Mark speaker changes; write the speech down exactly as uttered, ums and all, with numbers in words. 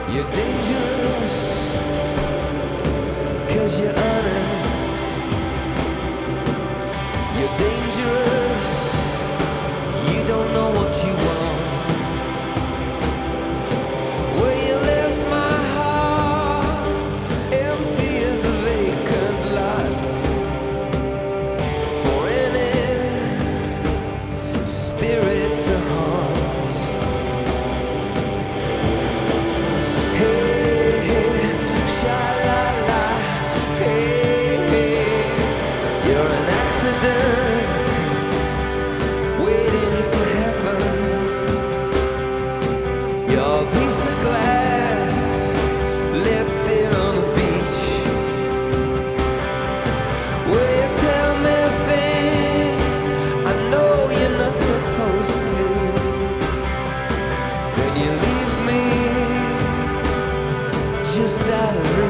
Speaker 1: You're dangerous, cause you're honest. You're dangerous, you don't know what you want. Well, you left my heart empty as a vacant lot for any spirit to haunt. Hey, hey, sha-la-la, hey, hey, you're an accident waiting to happen. You're a piece of glass left there on the beach. Will you tell me things I know you're not supposed to? When you leave me just out of